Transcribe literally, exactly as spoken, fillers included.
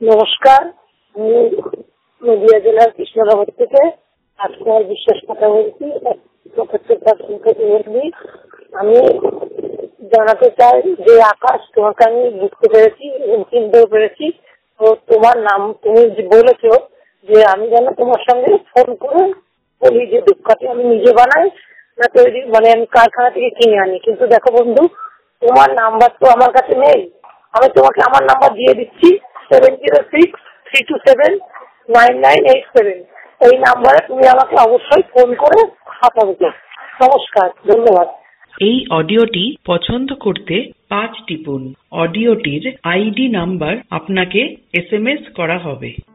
নমস্কার, আমি নদিয়া জেলার কৃষ্ণনগর থেকে রাজকুমার বিশ্বাস কথা বলছি। আমি জানাতে চাই যে আকাশ, তোমাকে আমি বুঝতে পেরেছি এবং চিনতেও পেরেছি। তো তোমার নাম তুমি বলেছো যে আমি যেন তোমার সঙ্গে ফোন করে বলি যে দুধকাঠি আমি নিজে বানাই না তৈরি, মানে আমি কারখানা থেকে কিনে আনি। কিন্তু দেখো বন্ধু, তোমার নাম্বার তো আমার কাছে নেই। আমি তোমাকে আমার নাম্বার দিয়ে দিচ্ছি, seven zero six three two seven nine nine eight seven. এই নাম্বারে তুমি আমাকে অবশ্যই ফোন করে পাঠাবে। নমস্কার, ধন্যবাদ। এই অডিওটি পছন্দ করতে পাঁচ টিপুন। অডিওটির আইডি নাম্বার আপনাকে এস এম এস করা হবে।